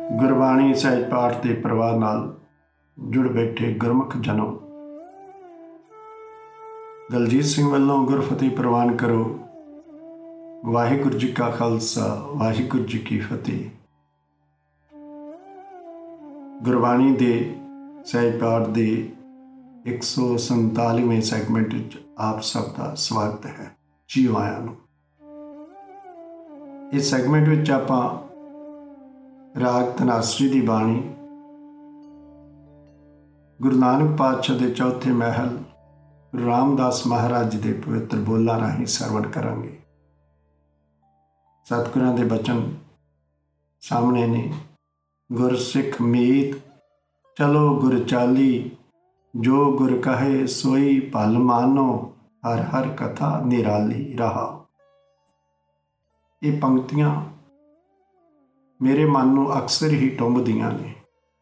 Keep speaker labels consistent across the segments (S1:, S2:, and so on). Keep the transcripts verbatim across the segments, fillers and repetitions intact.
S1: ਗੁਰਬਾਣੀ ਸਹਿਜ ਪਾਠ ਦੇ ਪਰਿਵਾਰ ਨਾਲ ਜੁੜ ਬੈਠੇ ਗੁਰਮੁਖ ਜਨੋ, ਦਲਜੀਤ ਸਿੰਘ ਵੱਲੋਂ ਗੁਰਫਤਿਹ ਪ੍ਰਵਾਨ ਕਰੋ। ਵਾਹਿਗੁਰੂ ਜੀ ਕਾ ਖਾਲਸਾ, ਵਾਹਿਗੁਰੂ ਜੀ ਕੀ ਫਤਿਹ। ਗੁਰਬਾਣੀ ਦੇ ਸਹਿਜ ਪਾਠ ਦੇ ਇੱਕ ਸੌ ਸੰਤਾਲੀਵੇਂ ਸੈਗਮੈਂਟ ਵਿੱਚ ਆਪ ਸਭ ਦਾ ਸਵਾਗਤ ਹੈ। ਜੀ ਆਇਆਂ ਨੂੰ। ਇਸ ਸੈਗਮੈਂਟ ਵਿੱਚ ਆਪਾਂ ਰਾਗ ਧਨਾਸਰੀ ਦੀ ਬਾਣੀ ਗੁਰੂ ਨਾਨਕ ਪਾਤਸ਼ਾਹ ਦੇ ਚੌਥੇ ਮਹਿਲ ਗੁਰੂ ਰਾਮਦਾਸ ਮਹਾਰਾਜ ਜੀ ਦੇ ਪਵਿੱਤਰ ਬੋਲਾਂ ਰਾਹੀਂ ਸਰਵਣ ਕਰਾਂਗੇ। ਸਤਿਗੁਰਾਂ ਦੇ ਬਚਨ ਸਾਹਮਣੇ ਨੇ। ਗੁਰਸਿੱਖ ਮੀਤ ਚਲੋ ਗੁਰ ਚਾਲੀ, ਜੋ ਗੁਰ ਕਹੇ ਸੋਈ ਭਲ ਮਾਨੋ, ਹਰ ਹਰ ਕਥਾ ਨਿਰਾਲੀ ਰਹਾ। ਇਹ ਪੰਕਤੀਆਂ ਮੇਰੇ ਮਨ ਨੂੰ ਅਕਸਰ ਹੀ ਟੁੰਬਦੀਆਂ ਨੇ।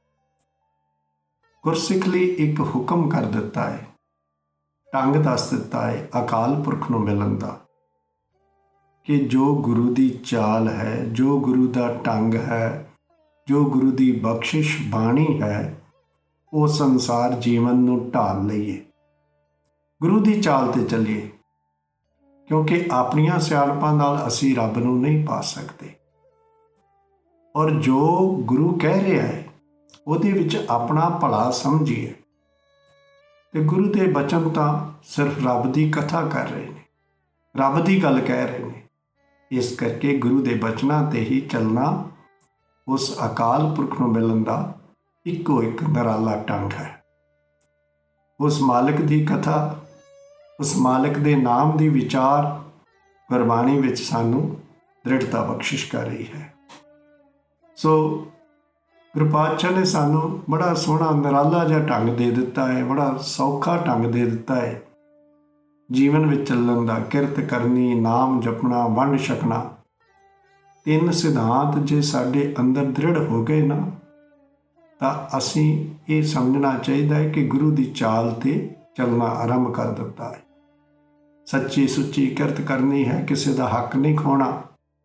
S1: ਗੁਰਸਿੱਖ ਲਈ ਇੱਕ ਹੁਕਮ ਕਰ ਦਿੱਤਾ ਹੈ, ਢੰਗ ਦੱਸ ਦਿੱਤਾ ਹੈ ਅਕਾਲ ਪੁਰਖ ਨੂੰ ਮਿਲਣ ਦਾ, ਕਿ ਜੋ ਗੁਰੂ ਦੀ ਚਾਲ ਹੈ, ਜੋ ਗੁਰੂ ਦਾ ਢੰਗ ਹੈ, ਜੋ ਗੁਰੂ ਦੀ ਬਖਸ਼ਿਸ਼ ਬਾਣੀ ਹੈ, ਉਹ ਸੰਸਾਰ ਜੀਵਨ ਨੂੰ ਢਾਲ ਲਈਏ, ਗੁਰੂ ਦੀ ਚਾਲ ਤੇ ਚੱਲੀਏ। ਕਿਉਂਕਿ ਆਪਣੀਆਂ ਸਿਆਣਪਾਂ ਨਾਲ ਅਸੀਂ ਰੱਬ ਨੂੰ ਨਹੀਂ ਪਾ ਸਕਦੇ, ਔਰ ਜੋ ਗੁਰੂ ਕਹਿ ਰਿਹਾ ਹੈ ਉਹਦੇ ਵਿੱਚ ਆਪਣਾ ਭਲਾ ਸਮਝੀਏ। ਤੇ ਗੁਰੂ ਦੇ ਬਚਨ ਤਾਂ ਸਿਰਫ ਰੱਬ ਦੀ ਕਥਾ ਕਰ ਰਹੇ ਨੇ, ਰੱਬ ਦੀ ਗੱਲ ਕਹਿ ਰਹੇ ਨੇ। ਇਸ ਕਰਕੇ ਗੁਰੂ ਦੇ ਬਚਨਾਂ ਤੇ ਹੀ ਚੱਲਣਾ ਉਸ ਅਕਾਲ ਪੁਰਖ ਨੂੰ ਮਿਲਣ ਦਾ ਇੱਕੋ ਇੱਕ ਨਿਰਾਲਾ ਢੰਗ ਹੈ। ਉਸ ਮਾਲਕ ਦੀ ਕਥਾ, ਉਸ ਮਾਲਕ ਦੇ ਨਾਮ ਦੀ ਵਿਚਾਰ ਗੁਰਬਾਣੀ ਵਿੱਚ ਸਾਨੂੰ ਦ੍ਰਿੜਤਾ ਬਖਸ਼ਿਸ਼ ਕਰ ਰਹੀ ਹੈ। ਸੋ ਗੁਰੂ ਪਾਤਸ਼ਾਹ ਨੇ ਸਾਨੂੰ ਬੜਾ ਸੋਹਣਾ ਨਿਰਾਲਾ ਜਿਹਾ ਢੰਗ ਦੇ ਦਿੱਤਾ ਹੈ, ਬੜਾ ਸੌਖਾ ਢੰਗ ਦੇ ਦਿੱਤਾ ਹੈ ਜੀਵਨ ਵਿੱਚ ਚੱਲਣ ਦਾ। ਕਿਰਤ ਕਰਨੀ, ਨਾਮ ਜਪਣਾ, ਵੰਡ ਛਕਣਾ, ਤਿੰਨ ਸਿਧਾਂਤ ਜੇ ਸਾਡੇ ਅੰਦਰ ਦ੍ਰਿੜ ਹੋ ਗਏ ਨਾ, ਤਾਂ ਅਸੀਂ ਇਹ ਸਮਝਣਾ ਚਾਹੀਦਾ ਹੈ ਕਿ ਗੁਰੂ ਦੀ ਚਾਲ ਤੇ ਚੱਲਣਾ ਆਰੰਭ ਕਰ ਦਿੱਤਾ ਹੈ। ਸੱਚੀ ਸੁੱਚੀ ਕਿਰਤ ਕਰਨੀ ਹੈ, ਕਿਸੇ ਦਾ ਹੱਕ ਨਹੀਂ ਖੋਣਾ,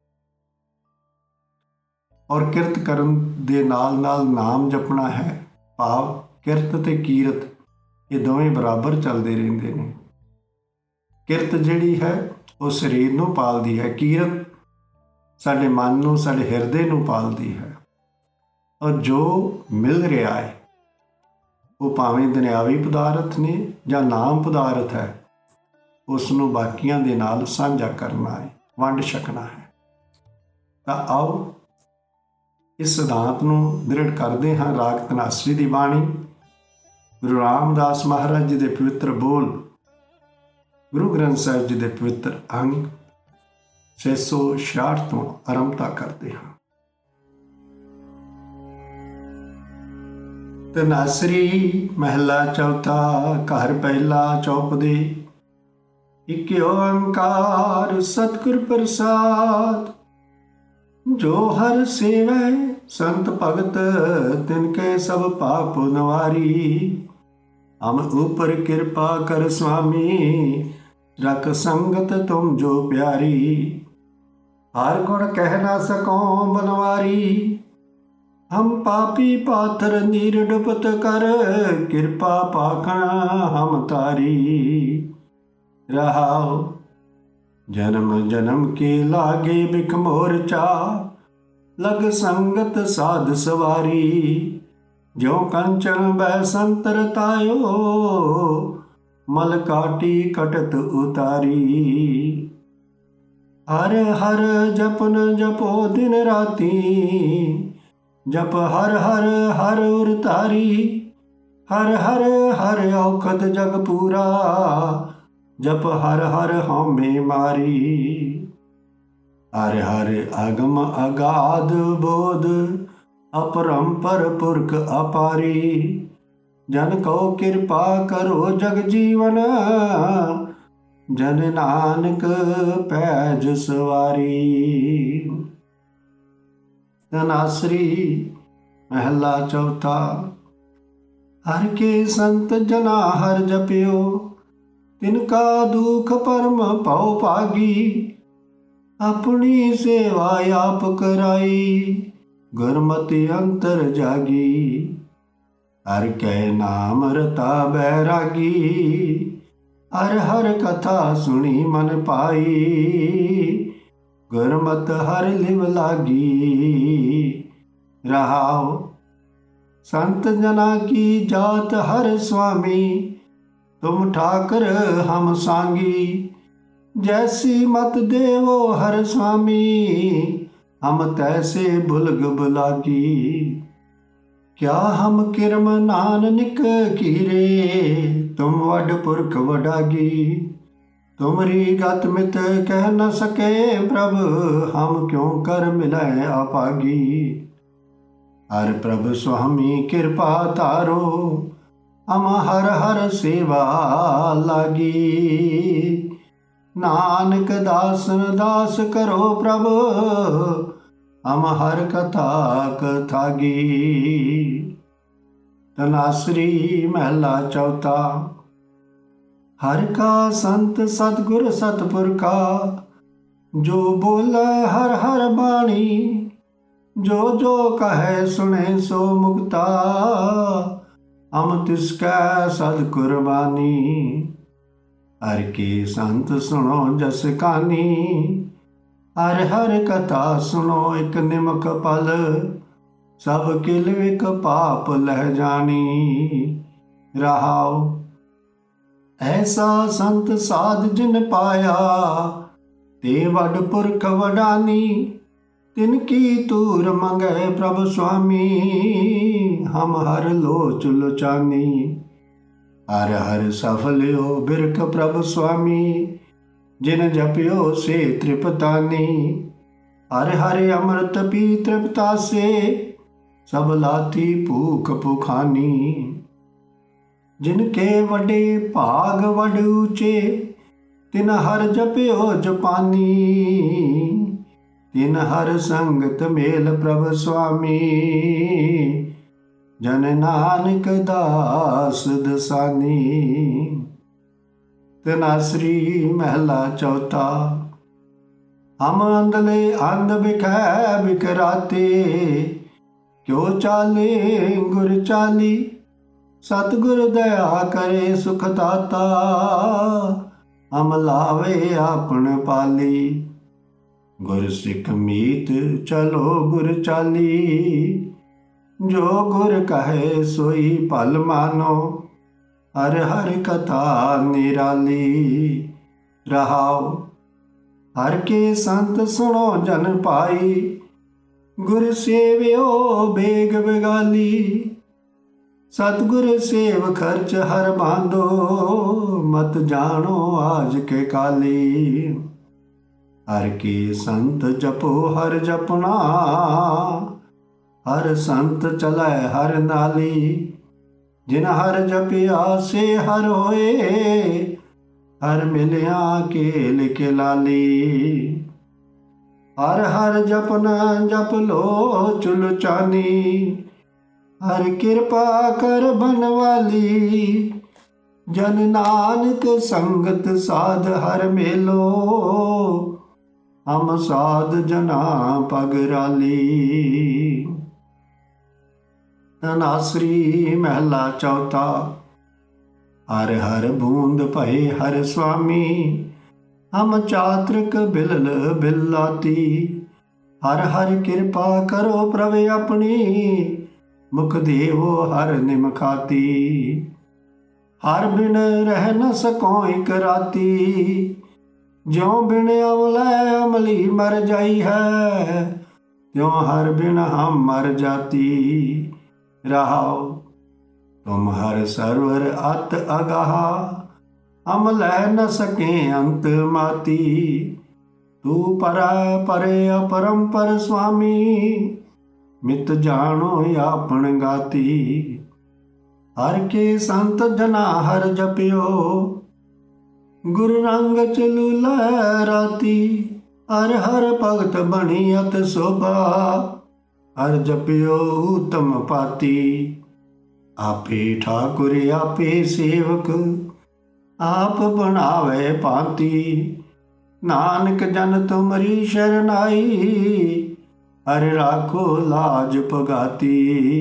S1: ਔਰ ਕਿਰਤ ਕਰਨ ਦੇ ਨਾਲ ਨਾਲ ਨਾਮ ਜਪਣਾ ਹੈ। ਭਾਵ ਕਿਰਤ ਤੇ ਕੀਰਤ ਇਹ ਦੋਵੇਂ ਬਰਾਬਰ ਚੱਲਦੇ ਰਹਿੰਦੇ ਨੇ। ਕਿਰਤ ਜਿਹੜੀ ਹੈ ਉਹ ਸਰੀਰ ਨੂੰ ਪਾਲਦੀ ਹੈ, ਕੀਰਤ ਸਾਡੇ ਮਨ ਨੂੰ, ਸਾਡੇ ਹਿਰਦੇ ਨੂੰ ਪਾਲਦੀ ਹੈ। ਔਰ ਜੋ ਮਿਲ ਰਿਹਾ ਹੈ ਉਹ ਭਾਵੇਂ ਦੁਨਿਆਵੀ ਪਦਾਰਥ ਨੇ ਜਾਂ ਨਾਮ ਪਦਾਰਥ ਹੈ, ਉਸ ਨੂੰ ਬਾਕੀਆਂ ਦੇ ਨਾਲ ਸਾਂਝਾ ਕਰਨਾ ਹੈ, ਵੰਡ ਛਕਣਾ ਹੈ। ਤਾਂ ਆਓ ਇਸ ਸਿਧਾਂਤ ਨੂੰ ਦ੍ਰਿੜ ਕਰਦੇ ਹਾਂ। ਰਾਗ ਧਨਾਸਰੀ ਦੀ ਬਾਣੀ ਗੁਰੂ ਰਾਮਦਾਸ ਮਹਾਰਾਜ ਜੀ ਦੇ ਪਵਿੱਤਰ ਬੋਲ, ਗੁਰੂ ਗ੍ਰੰਥ ਸਾਹਿਬ ਜੀ ਦੇ ਪਵਿੱਤਰ ਅੰਗ ਛੇ ਸੌ ਛਿਆਹਠ ਤੋਂ ਆਰੰਭਤਾ ਕਰਦੇ ਹਾਂ। ਧਨਾਸਰੀ ਮਹਿਲਾ ਚੌਥਾ, ਘਰ ਪਹਿਲਾ ਚੌਪਦੇ। ਇਕ ਓੰਕਾਰ ਸਤਿਗੁਰ ਪ੍ਰਸਾਦ, ਜੋ ਹਰ ਸੇਵੈ ਸੰਤ ਭਗਤ, ਤਿਨਕੇ ਸਭ ਪਾਪ ਨਿਵਾਰੀ। ਹਮ ਉਪਰ ਕਿਰਪਾ ਕਰ ਸੁਆਮੀ, ਰਖ ਸੰਗਤ ਤੁਮ ਜੋ ਪਿਆਰੀ। ਹਰ ਗੁਣ ਕਹਿ ਨਾ ਸਕੋਂ ਬਨਵਾਰੀ, ਹਮ ਪਾਪੀ ਪਾਥਰ ਨੀਰ ਡੁਬਤ ਕਰ, ਕਿਰਪਾ ਪਾਖਣ ਹਮ ਤਾਰੀ। ਰਹਾਉ ਜਨਮ ਜਨਮ ਕੇ ਲਾਗੇ ਬਿਖ ਮੋਰਚਾ, ਲਗ ਸੰਗਤ ਸਾਧ ਸਵਾਰੀ। ਜੋ ਕੰਚਨ ਬੈ ਸੰਤਰ ਤਾਇਓ, ਮਲ ਕਾਟੀ ਕਟਤ ਉਤਾਰੀ। ਹਰ ਹਰ ਜਪਨ ਜਪੋ ਦਿਨ ਰਾਤੀ, ਜਪ ਹਰ ਹਰ ਹਰ ਉਰ ਤਾਰੀ। ਹਰ ਹਰ ਹਰ ਔਖਦ ਜਗ ਪੂਰਾ, ਜਪ ਹਰ ਹਰ ਹਉਮੈ ਮਾਰੀ। ਹਰ ਹਰ ਅਗਮ ਅਗਾਧ ਬੋਧ, ਅਪਰੰਪਰ ਪੁਰਖ ਅਪਾਰੀ। ਜਨ ਕੋ ਕਿਰਪਾ ਕਰੋ ਜਗ ਜੀਵਨ, ਜਨ ਨਾਨਕ ਪੈਜ ਸਵਾਰੀ। ਧਨਾਸਰੀ ਮਹਿਲਾ ਚੌਥਾ। ਹਰ ਕੇ ਸੰਤ ਜਨਾ ਹਰ ਜਪਿਓ, ਤਿਨਕਾ ਦੁਖ ਪਰਮ ਭਉ ਭਾਗੀ। ਆਪਣੀ ਸੇਵਾ ਆਪ ਕਰਾਈ, गुरमति अंतर जागी। हर कै नाम रता बैरागी, हर हर कथा सुनी मन पाई। गुरमत हर लिव लागी। रहाओ संत जना की जात हर स्वामी, तुम ठाकर हम सांगी। जैसी मत देवो हर स्वामी, हम तैसे बुलग बुलागी। क्या हम किरम नानक कीरे, तुम वड पुरख वडागी। तुमरी गत मित कह न सके प्रभ, हम क्यों कर मिलै अपागी। हर प्रभ स्वामी कृपा तारो, हम हर हर सेवा लागी। नानक दासन दास करो प्रभ, हम हर कथा कथागी। तनासरी महला चौथा। हर का संत सतगुर सतपुरखा, जो बोले हर हर बाणी। जो जो कहे सुने सो मुक्ता, हम तिसकै सद कुर्बानी। हर के संत सुनो जस कानी, हर हर कथा सुनो एक निमक पल। सब किल विक पाप लह जानी। रहाओ ऐसा संत साध जिन पाया, ते वड पुरख वडानी। तिनकी तूर मंगै प्रभ स्वामी, हम हर लोच लुचानी। हर हर सफल्यो बिरख प्रभ स्वामी, जिन जपियो से तृप्तानी। हर हर अमृत पी तृप्ता से, सब लाती भूख भुखानी। जिनके वडे भाग वड ऊंचे, तिन हर जपियो जपानी। तिन हर संगत मेल प्रभ स्वामी, जन नानक दास दसानी। तनासरी महला चौथा। हम अंधले अंध बिखै बिखराते, क्यों चाले गुर चाली। सतगुर दया करे सुख दाता, हम लावे आपन पाली। गुर सिख मीत चलो गुर चाली, जो गुर कहे सोई पल मानो। हर हर कथा निराली। रहाओ हर के संत सुनो जन पाई, गुर सेव्यो बेग बेगाली। सतगुर सेव खर्च हर बांधो, मत जानो आज के काली। हर के संत जपो हर जपना, हर संत चलै हर नाली। जिन हर जपिया से हर होए, हर मिलिया केल के लाली। हर हर जपना जप लो चुलचानी, हर कृपा कर बनवाली। जन नानक संगत साध हर मेलो, हम साध जना पगराली। तनासरी महला चौथा। हर हर बूंद भये हर स्वामी, हम चातृक बिलल बिलाती। हर हर कृपा करो प्रभ अपनी, मुख देवो हर निमखाती। हर बिन रह न सको एक राती, ज्यों बिन अमलै अमली मर जाई है, त्यों हर बिन हम मर जाती। रहाओ तुम हर सरवर अत अगाहा, हम लह न सके अंत माती। तू परा परे अपरंपर स्वामी, मित जानो आपन गाती। हर के संत जना हर जपियो, गुरु रंग चलू लहराती। हर हर भगत बनी अत शोभा, हर जपियो उत्तम पाती। आपे ठाकुर आपे सेवक, आप बनावे पाती। नानक जन तुमरी शरनाई, हर राखो लाज पगाती।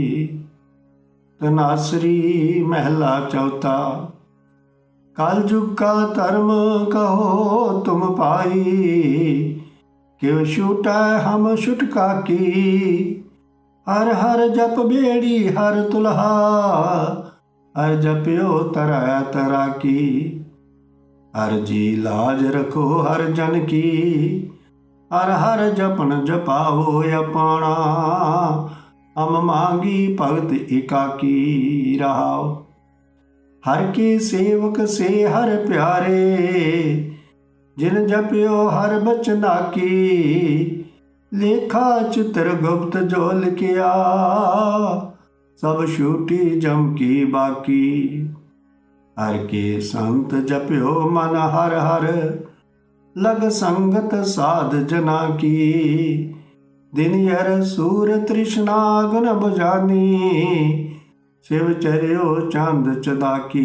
S1: तनासरी महला चौथा। कल जुग का धर्म कहो तुम पाई, किव छूटै हम छुटका की। हर हर जप बेड़ी हर तुलहा, हर जप्यो तरै तरा की। हर जी लाज रखो हर जन की, हर हर जपन जपावो अपना। हम मांगी भगत एकाकी रहाओ। हर के सेवक से हर प्यारे, जिन जप्यो हर बचना की। लेखा चित्र गुप्त जो लिखिया, सब छूटी जम की बाकी। हर के संत जप्यो मन हर हर, लग संगत साध जना की। दिन यर सूर तृष्णा गुन बुझानी, शिव चरियो चंद चदाकी।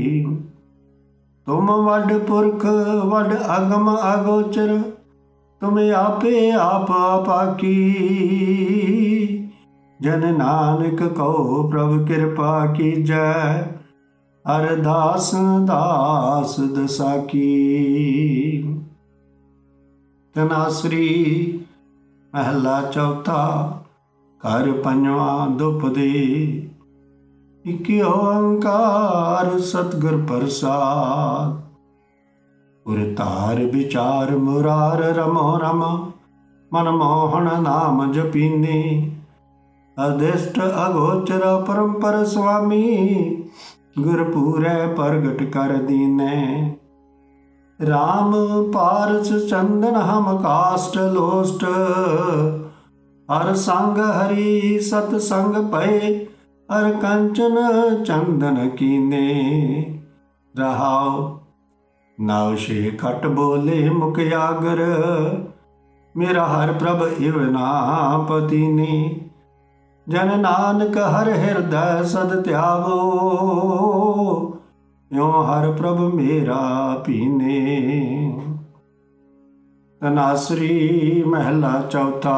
S1: तुम वड पुरख वड अगम अगोचर, तुम आपे आप आपाकी। जन नानक कहो प्रभु कृपा कीजै, अरदास दास दसाकी। तनासरी महला चौथा। घर पंजवा दुपदे। इक ओंकार सतगुर प्रसाद। उर तार विचार मुरार रमो रम, मन मोहन नाम जपीने। अदिष्ट अगोचर परंपर स्वामी, गुरपूरै प्रगट कर दीने। राम पारस चंदन हम काष्ट लोष्ट, हर संग हरि सतसंग पै। हर कंचन चंदन कीने रहाओ। नाव शे खट बोले मुख आगर, मेरा हर प्रभ इव नापति ने। जन नानक हर हृदय सद त्यागो, यो हर प्रभ मेरा पीने। तनासरी महला चौथा।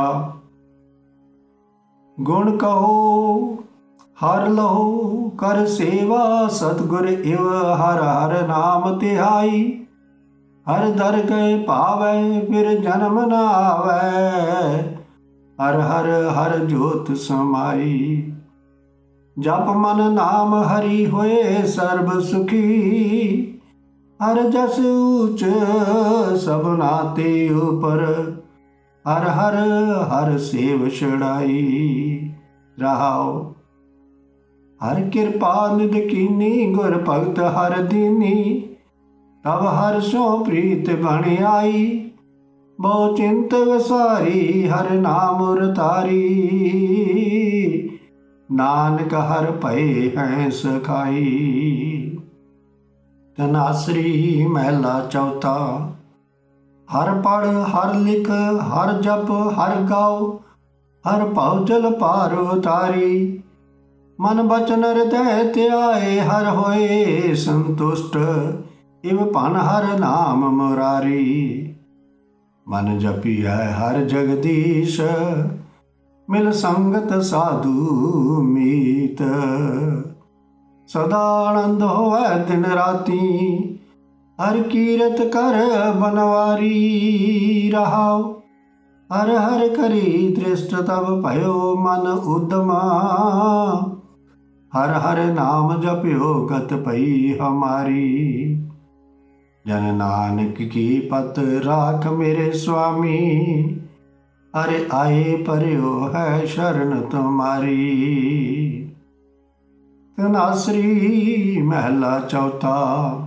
S1: गुण कहो हर लहो कर सेवा, सतगुर इव हर हर नाम तिहाई। हर दर गए पावै फिर जन्म न आवै, हर हर हर जोत समाई। जप मन नाम हरि होए सर्व सुखी, हर जस ऊच सबना ते ऊपर। हर हर हर सेव छड़ाई रहाओ। हर कृपा निध कीनी, गुर भगत हर दीनी। तब हर सो प्रीत बन आई, बहु चिंत विसारी हर नाम उरतारी। नानक हर भय है सखाई। तनासरी महला चौथा। हर पढ़ हर लिख हर जप हर गाओ, हर भव जल पार उतारी। मन बचन हृदय त्याए हर होए संतुष्ट, इव पन हर नाम मुरारी। मन जपिया हर जगदीश, मिल संगत साधु मीत। सदा आनंद होवै दिन राती, हर कीरत कर बनवारी रहाओ। हर हर करी दृष्ट तब भयो मन उद्दमा। हर हर नाम जप्यो गत पई हमारी। जन नानक की पत राख मेरे स्वामी, अरे आए पर्यो है शरण तुम्हारी। तनासरी महला चौथा।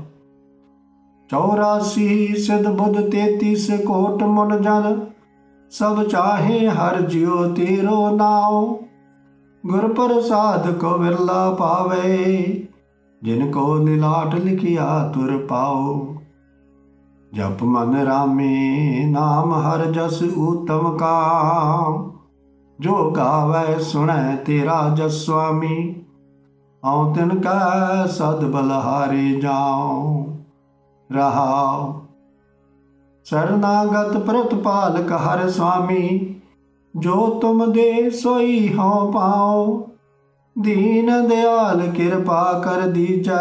S1: चौरासी सिद्ध बुद्ध तैतीस कोट मुन जन, सब चाहे हर जियो तेरो नाव। गुर प्रसाद को बिरला पावे, जिनको निलाट लिखिया तुर पाओ। जप मन रामे नाम हर जस उत्तम काम। जो गावै सुनै तेरा जस स्वामी, औ तिनका सद बलहारे जाऊं रहाओ। शरणागत प्रतिपालक हर स्वामी, जो तुम दे सोई हों पाओ, दीन दयाल कृपा कर दीजै।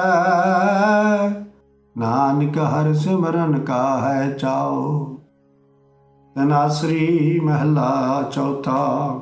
S1: नानक हर सिमरन का है चाओ। तनासरी महला चौथा।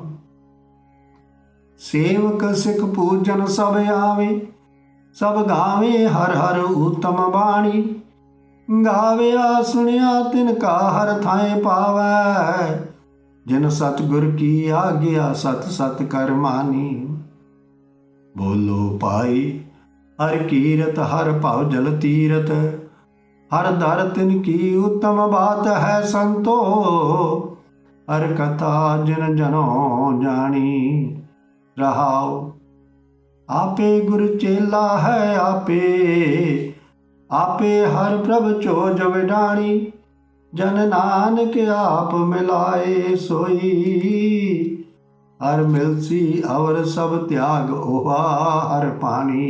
S1: सेवक सिख पूजन सब आवे, सब गावे हर हर उत्तम बाणी। गाविया सुनिया तिनका हर थाए पावै, जिन सतगुर की आज्ञा सत सत कर मानी। बोलो पाई हर कीरत हर भव जल तीरथ, हर दर तिनकी उत्तम बात है संतो। हर कथा जिन जनो जानी रहाओ। आपे गुरु चेला है आपे, आपे हर प्रभ चोज विडाणी। जन नानक आप मिलाए सोई, हर मिलसी अवर सब त्याग ओहा हर पानी।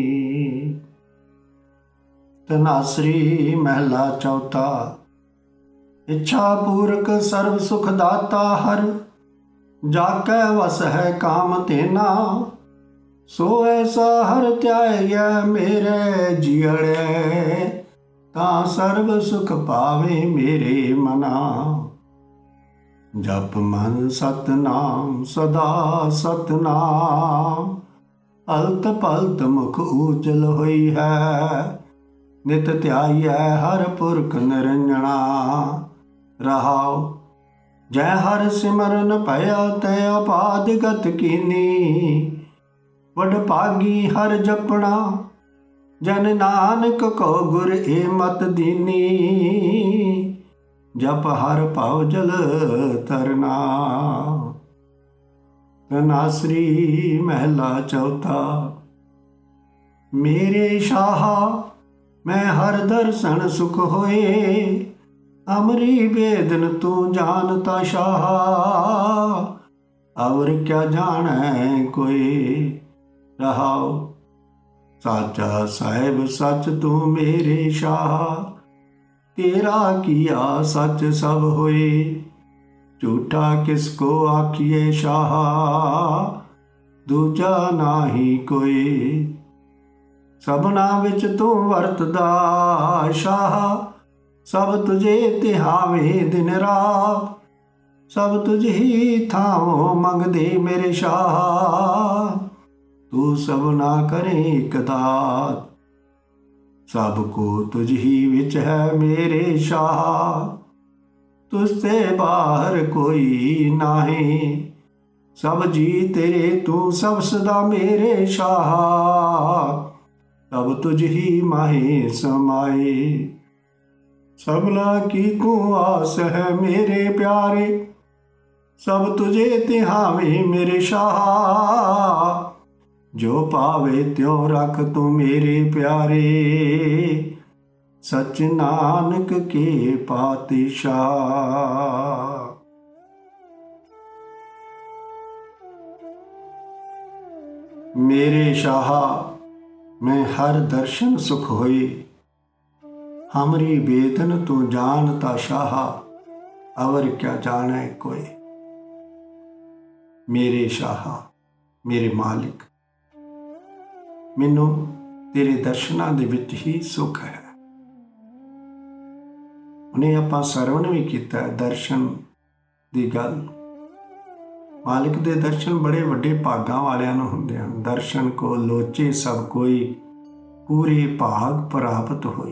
S1: तनासरी महला चौथा। इच्छा पूरक सर्व सुख दाता हर, जाकै वस है काम तेना। सो ऐसा हर त्यागै मेरे जियड़े, तां सर्व सुख पावे मेरे मना। जप मन सतनाम सदा सतनाम, अलत पलत मुख उजल होई है। नित ध्याइयै हर पुरख निरंजना रहाओ। जै हर सिमरन भया तै अपाद गत कीनी। वड भागी हर जपना, जन नानक को गुर ए मत दीनी। जप हर भव जल तरना। तनासरी महला चौथा। मेरे शाहा मैं हर दर्शन सुख होए, अमरी बेदन तू जानता शाहा। और क्या जाने कोई रहाओ। साचा साहिब सच तू मेरे शाह, तेरा किया सच सब होए। झूठा किसको आखिए शाह, दूजा नाही कोई। सबना विच तू वरतदा शाह, सब तुझे तिहावे दिन रात। सब तुझ ही थाओ मंगदे मेरे शाह, तू सब ना करे कदात। सबको तुझ ही विच है मेरे शाह, तुझसे बाहर कोई नाहे। सब जी तेरे तू सब सदा मेरे शाह, सब तुझ ही माहे समाए। सबना की तू आस है मेरे प्यारे, सब तुझे तिहावे मेरे शाह। जो पावे त्यों रख तू मेरे प्यारे, सच नानक के पातशाह। मेरे शाह मैं हर दर्शन सुख होए, हमरी बेदन तू जानता शाह। अवर क्या जाने कोई। मेरे शाह मेरे मालिक, मैनू तेरे दर्शनां दे विच ही सुख है। उन्हें आपां सरवण भी कीता है दर्शन दी गल। मालिक दे दर्शन बड़े वड्डे भागां वालियां नूं हुंदे हन। दर्शन को लोचे सब कोई, पूरे भाग प्राप्त होई।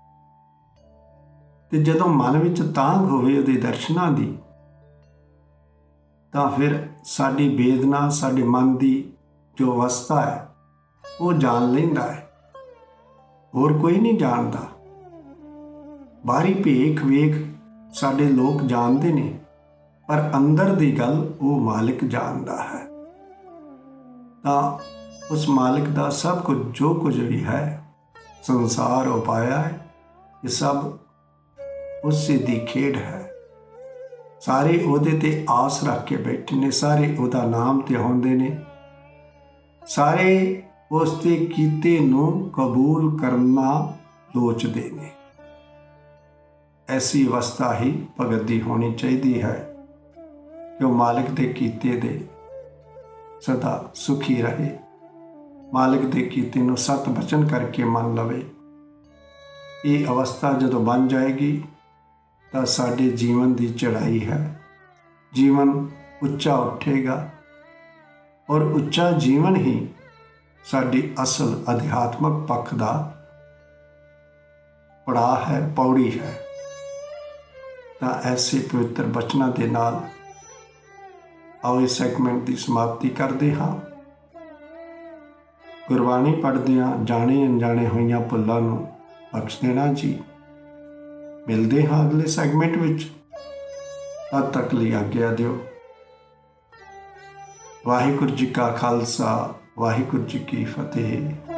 S1: ते जदों मन विच तांघ होवे उहदे दर्शनां दी, तां फिर साडी वेदना, साडे मन दी जो अवस्था है वो जान लैंदा है। होर कोई नहीं जानदा। बाहरी भेख वेख साडे लोग जानते ने, पर अंदर दी गल वो मालिक जानदा है। तां उस मालिक दा सब कुछ जो कुछ भी है संसार उपाया है, ये सब उससे दी खेड है। सारे उहदे ते आस रख के बैठे ने, सारे उहदा नाम ते आउंदे ने, सारे उस ते कीते नूं कबूल करना लोचदे ने। ऐसी अवस्था ही भगत दी होनी चाहिए है। कि वह मालिक दे कीते दे सदा सुखी रहे, मालिक दे कीते नूं सत बचन करके मन लवे। ये अवस्था जदों बन जाएगी तो साडे जीवन की चढ़ाई है, जीवन उच्चा उठेगा और उच्चा जीवन ही साडी असल अध्यात्मक पक्ष का पड़ाव है, पौड़ी है। तो ऐसे पवित्र बचनों के नाल आओ इस सैगमेंट की समाप्ति करते हाँ। गुरबाणी पढ़दियां जाने अनजाने होइयां भुल्लां नूं बख्श देना जी। मिलते हाँ अगले सैगमेंट विच, तद तक लई आग्या दिओ। वाहिगुरू जी का खालसा, वाहिगुरू जी की फतेह।